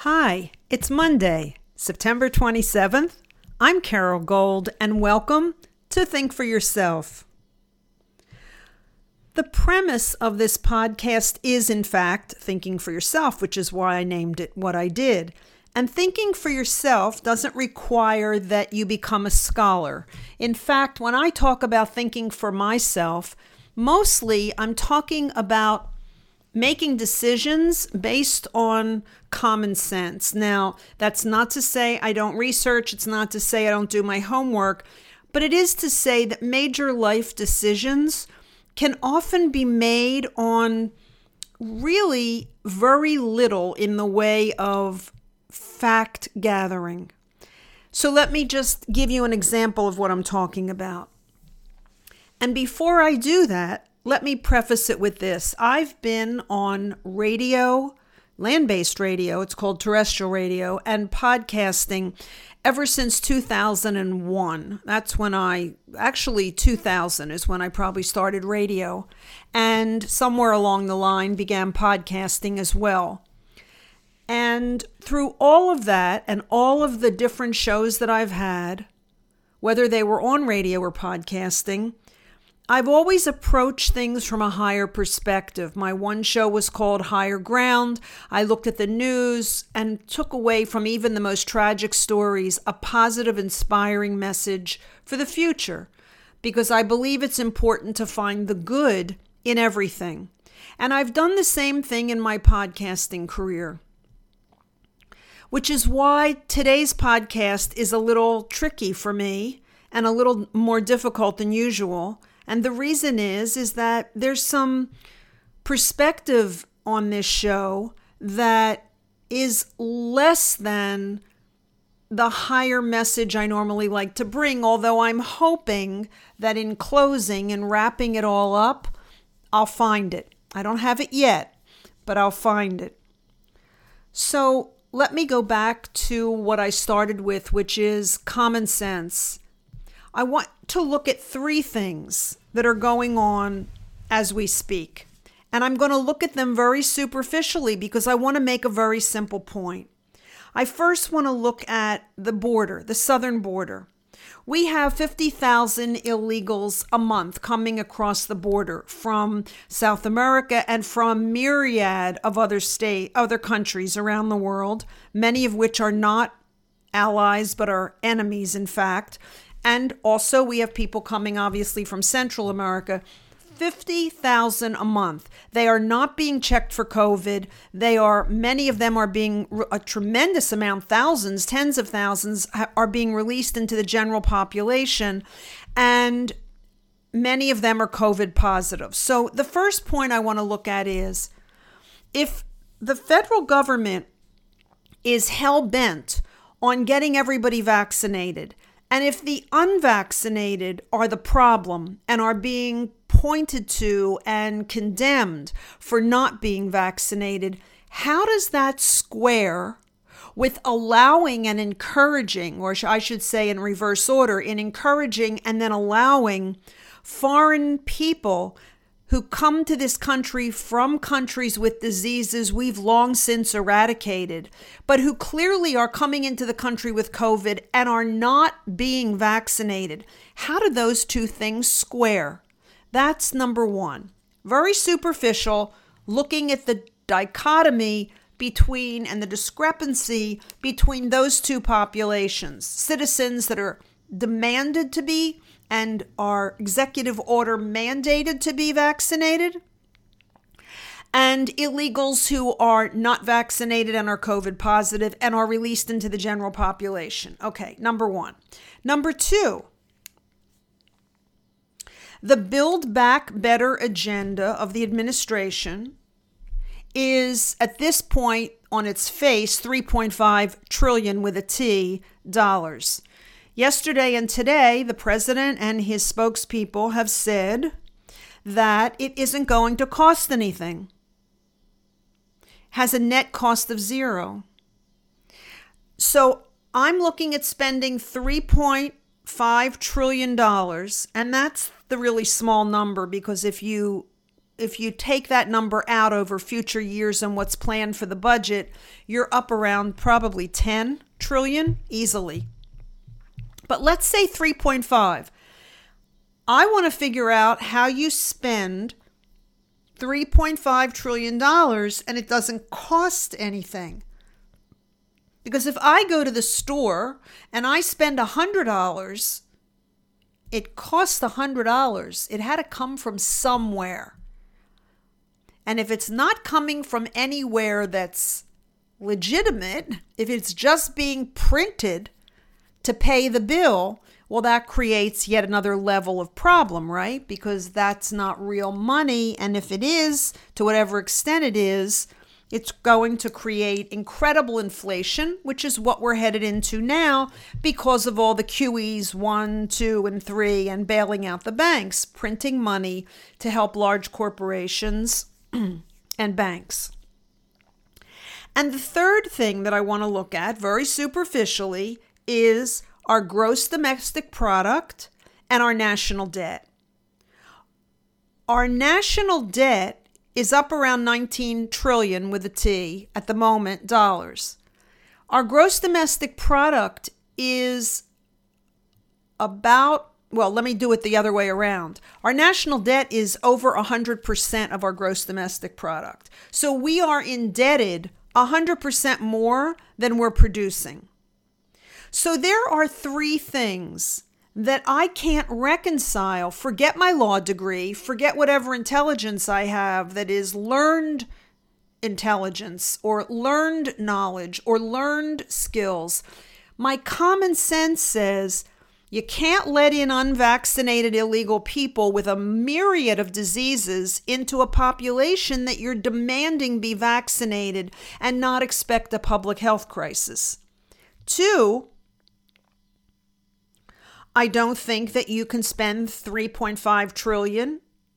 Hi, it's Monday, September 27th. I'm Carol Gold, and welcome to Think for Yourself. The premise of this podcast is, in fact, thinking for yourself, which is why I named it what I did. And thinking for yourself doesn't require that you become a scholar. In fact, when I talk about thinking for myself, mostly I'm talking about making decisions based on common sense. Now, that's not to say I don't research. It's not to say I don't do my homework. But it is to say that major life decisions can often be made on really very little in the way of fact gathering. So let me just give you an example of what I'm talking about. And before I do that, let me preface it with this. I've been on radio, land-based radio, it's called terrestrial radio, and podcasting ever since 2001. That's when 2000 is when I probably started radio. And somewhere along the line began podcasting as well. And through all of that and all of the different shows that I've had, whether they were on radio or podcasting, I've always approached things from a higher perspective. My one show was called Higher Ground. I looked at the news and took away from even the most tragic stories a positive, inspiring message for the future, because I believe it's important to find the good in everything. And I've done the same thing in my podcasting career, which is why today's podcast is a little tricky for me and a little more difficult than usual. And the reason is that there's some perspective on this show that is less than the higher message I normally like to bring, although I'm hoping that in closing and wrapping it all up, I'll find it. I don't have it yet, but I'll find it. So let me go back to what I started with, which is common sense. I want to look at three things that are going on as we speak. And I'm going to look at them very superficially because I want to make a very simple point. I first want to look at the border, the southern border. We have 50,000 illegals a month coming across the border from South America and from myriad of other countries around the world, many of which are not allies but are enemies, in fact. And also we have people coming obviously from Central America, 50,000 a month. They are not being checked for COVID. Many of them are being, a tremendous amount, thousands, tens of thousands are being released into the general population. And many of them are COVID positive. So the first point I want to look at is if the federal government is hell-bent on getting everybody vaccinated, and if the unvaccinated are the problem and are being pointed to and condemned for not being vaccinated, how does that square with allowing and encouraging, or I should say in reverse order, in encouraging and then allowing foreign people who come to this country from countries with diseases we've long since eradicated, but who clearly are coming into the country with COVID and are not being vaccinated? How do those two things square? That's number one. Very superficial, looking at the dichotomy between and the discrepancy between those two populations. Citizens that are demanded to be and are executive order mandated to be vaccinated, and illegals who are not vaccinated and are COVID positive and are released into the general population. Okay, number one. Number two, the Build Back Better agenda of the administration is at this point on its face $3.5 trillion with a T dollars. Yesterday and today, the president and his spokespeople have said that it isn't going to cost anything. Has a net cost of zero. So I'm looking at spending $3.5 trillion, and that's the really small number, because if you if you take that number out over future years and what's planned for the budget, you're up around probably 10 trillion easily. But let's say 3.5. I want to figure out how you spend $3.5 trillion and it doesn't cost anything. Because if I go to the store and I spend $100, it costs $100. It had to come from somewhere. And if it's not coming from anywhere that's legitimate, if it's just being printed to pay the bill, well, that creates yet another level of problem, right? Because that's not real money. And if it is, to whatever extent it is, it's going to create incredible inflation, which is what we're headed into now because of all the QEs 1, 2, and 3 and bailing out the banks, printing money to help large corporations and banks. And the third thing that I want to look at very superficially is our gross domestic product and our national debt. Our national debt is up around 19 trillion with a T at the moment, dollars. Our gross domestic product is about, well, let me do it the other way around. Our national debt is over 100% of our gross domestic product. So we are indebted 100% more than we're producing. So there are three things that I can't reconcile. Forget my law degree, forget whatever intelligence I have that is learned intelligence or learned knowledge or learned skills. My common sense says you can't let in unvaccinated illegal people with a myriad of diseases into a population that you're demanding be vaccinated and not expect a public health crisis. 2, I don't think that you can spend $3.5 trillion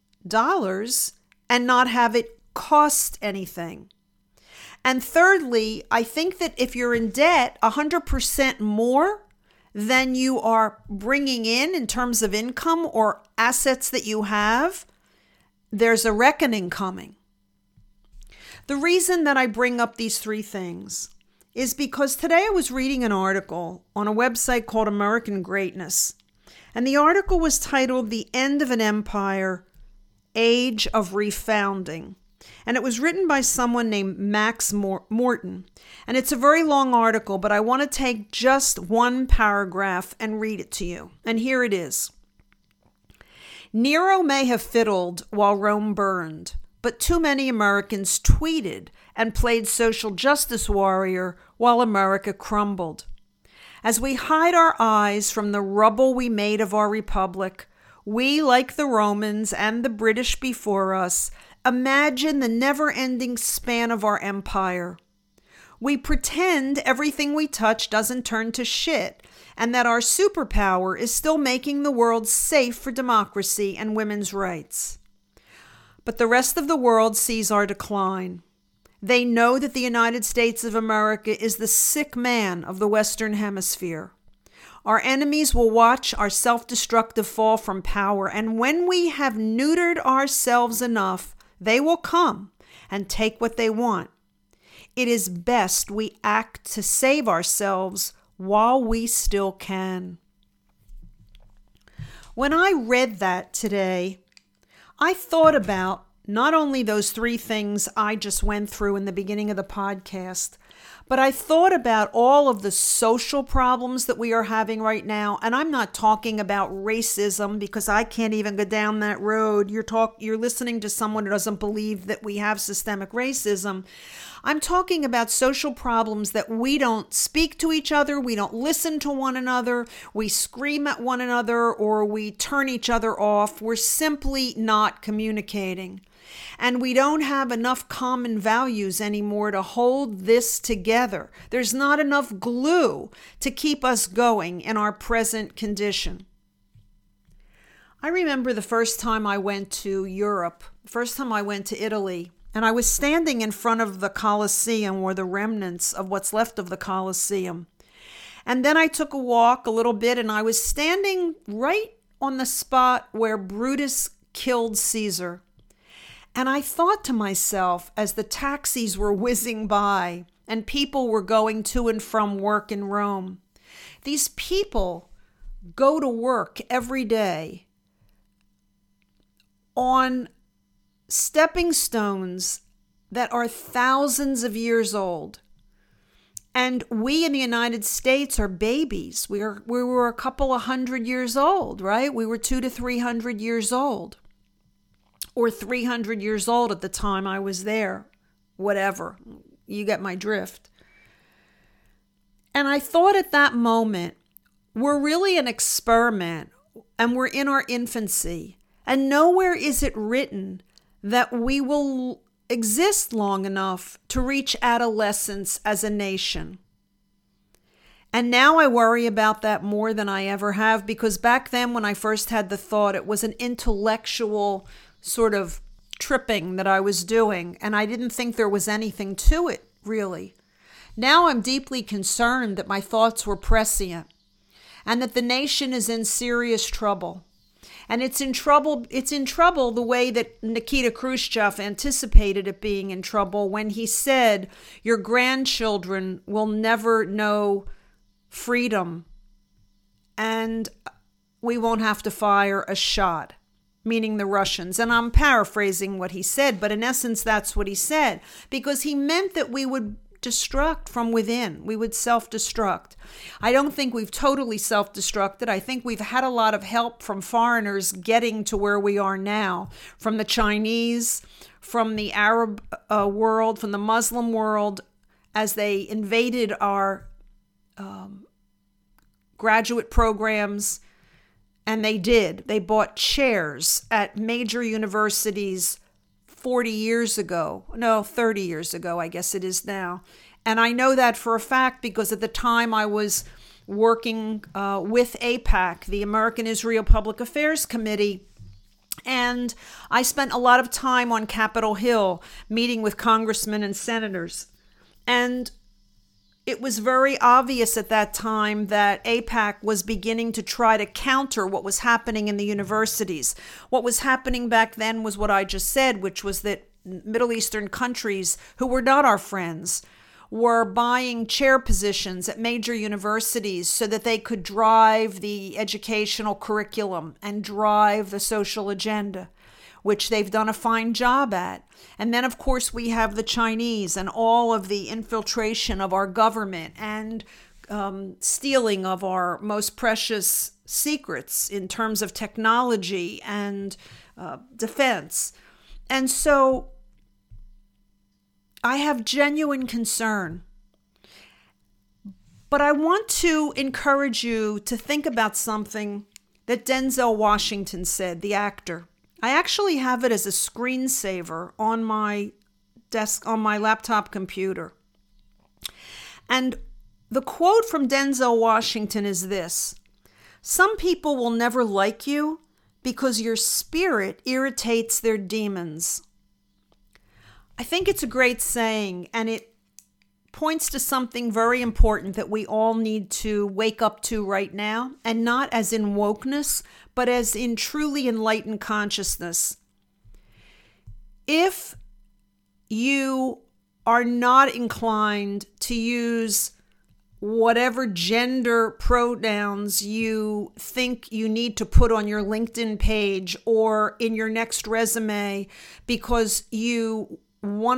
and not have it cost anything. And thirdly, I think that if you're in debt 100% more than you are bringing in terms of income or assets that you have, there's a reckoning coming. The reason that I bring up these three things is because today I was reading an article on a website called American Greatness. And the article was titled The End of an Empire, Age of Refounding. And it was written by someone named Max Morton. And it's a very long article, but I want to take just one paragraph and read it to you. And here it is. Nero may have fiddled while Rome burned, but too many Americans tweeted and played social justice warrior while America crumbled. As we hide our eyes from the rubble we made of our republic, we, like the Romans and the British before us, imagine the never-ending span of our empire. We pretend everything we touch doesn't turn to shit, and that our superpower is still making the world safe for democracy and women's rights. But the rest of the world sees our decline. They know that the United States of America is the sick man of the Western Hemisphere. Our enemies will watch our self-destructive fall from power, and when we have neutered ourselves enough, they will come and take what they want. It is best we act to save ourselves while we still can. When I read that today, I thought about not only those three things I just went through in the beginning of the podcast, but I thought about all of the social problems that we are having right now. And I'm not talking about racism because I can't even go down that road. You're listening to someone who doesn't believe that we have systemic racism. I'm talking about social problems that we don't speak to each other, we don't listen to one another, we scream at one another, or we turn each other off. We're simply not communicating. And we don't have enough common values anymore to hold this together. There's not enough glue to keep us going in our present condition. I remember the first time I went to Europe, the first time I went to Italy, and I was standing in front of the Colosseum, or the remnants of what's left of the Colosseum. And then I took a walk a little bit, and I was standing right on the spot where Brutus killed Caesar. And I thought to myself, as the taxis were whizzing by and people were going to and from work in Rome, these people go to work every day on stepping stones that are thousands of years old. And we in the United States are babies. We were a couple of 100 years old, right? We were 200 to 300 years old, or 300 years old at the time I was there. Whatever. You get my drift. And I thought at that moment, we're really an experiment and we're in our infancy. And nowhere is it written that we will exist long enough to reach adolescence as a nation. And now I worry about that more than I ever have, because back then when I first had the thought, it was an intellectual sort of tripping that I was doing, and I didn't think there was anything to it, really. Now I'm deeply concerned that my thoughts were prescient and that the nation is in serious trouble. And it's in trouble the way that Nikita Khrushchev anticipated it being in trouble when he said, your grandchildren will never know freedom and we won't have to fire a shot, meaning the Russians. And I'm paraphrasing what he said, but in essence, that's what he said, because he meant that we would destruct from within. We would self-destruct. I don't think we've totally self-destructed. I think we've had a lot of help from foreigners getting to where we are now, from the Chinese, from the Arab world, from the Muslim world, as they invaded our graduate programs. And they did. They bought chairs at major universities 30 years ago, I guess it is now. And I know that for a fact because at the time I was working with AIPAC, the American Israel Public Affairs Committee, and I spent a lot of time on Capitol Hill meeting with congressmen and senators. And it was very obvious at that time that AIPAC was beginning to try to counter what was happening in the universities. What was happening back then was what I just said, which was that Middle Eastern countries who were not our friends were buying chair positions at major universities so that they could drive the educational curriculum and drive the social agenda, which they've done a fine job at. And then, of course, we have the Chinese and all of the infiltration of our government and stealing of our most precious secrets in terms of technology and defense. And so I have genuine concern. But I want to encourage you to think about something that Denzel Washington said, the actor. I actually have it as a screensaver on my desk, on my laptop computer. And the quote from Denzel Washington is this: some people will never like you because your spirit irritates their demons. I think it's a great saying, and it points to something very important that we all need to wake up to right now, and not as in wokeness, but as in truly enlightened consciousness. If you are not inclined to use whatever gender pronouns you think you need to put on your LinkedIn page or in your next resume because you don't want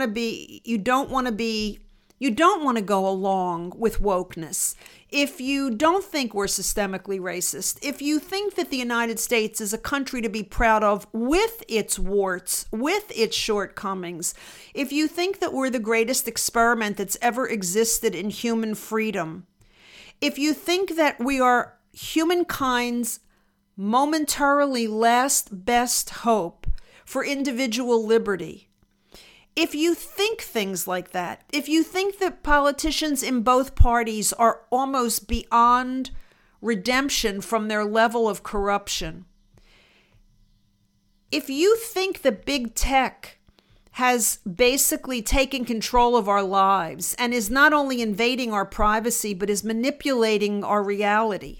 to go along with wokeness, if you don't think we're systemically racist, if you think that the United States is a country to be proud of with its warts, with its shortcomings, if you think that we're the greatest experiment that's ever existed in human freedom, if you think that we are humankind's momentarily last best hope for individual liberty, if you think things like that, if you think that politicians in both parties are almost beyond redemption from their level of corruption, if you think that big tech has basically taken control of our lives and is not only invading our privacy, but is manipulating our reality,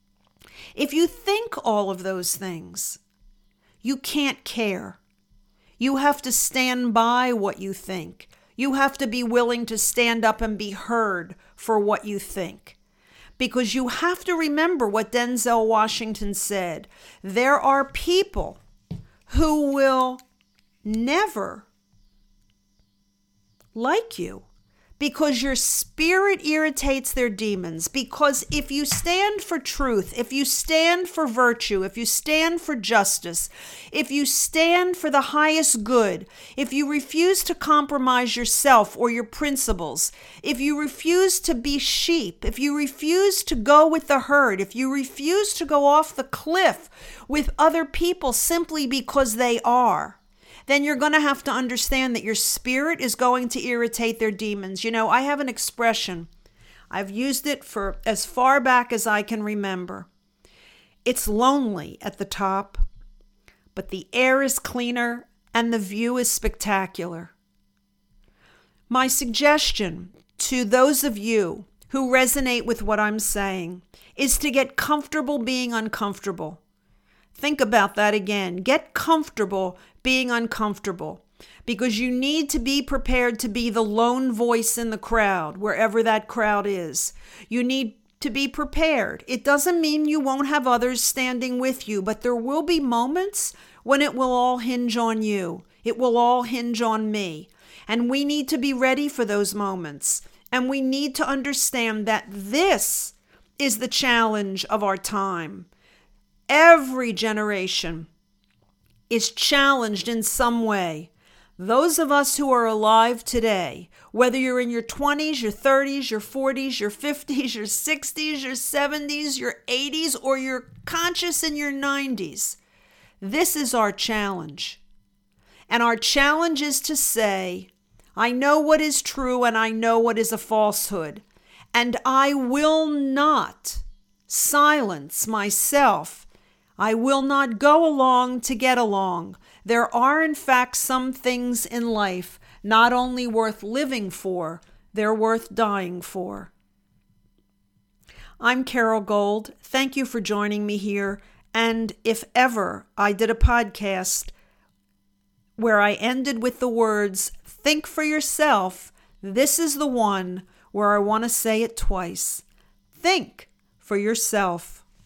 if you think all of those things, you can't care. You have to stand by what you think. You have to be willing to stand up and be heard for what you think. Because you have to remember what Denzel Washington said. There are people who will never like you because your spirit irritates their demons. Because if you stand for truth, if you stand for virtue, if you stand for justice, if you stand for the highest good, if you refuse to compromise yourself or your principles, if you refuse to be sheep, if you refuse to go with the herd, if you refuse to go off the cliff with other people simply because they are, then you're going to have to understand that your spirit is going to irritate their demons. You know, I have an expression. I've used it for as far back as I can remember. It's lonely at the top, but the air is cleaner and the view is spectacular. My suggestion to those of you who resonate with what I'm saying is to get comfortable being uncomfortable. Think about that again. Get comfortable being uncomfortable, because you need to be prepared to be the lone voice in the crowd, wherever that crowd is. You need to be prepared. It doesn't mean you won't have others standing with you, but there will be moments when it will all hinge on you. It will all hinge on me. And we need to be ready for those moments. And we need to understand that this is the challenge of our time. Every generation is challenged in some way. Those of us who are alive today, whether you're in your 20s, your 30s, your 40s, your 50s, your 60s, your 70s, your 80s, or you're conscious in your 90s, this is our challenge. And our challenge is to say, I know what is true and I know what is a falsehood, and I will not silence myself. I will not go along to get along. There are, in fact, some things in life not only worth living for, they're worth dying for. I'm Carol Gold. Thank you for joining me here. And if ever I did a podcast where I ended with the words, think for yourself, this is the one where I want to say it twice. Think for yourself.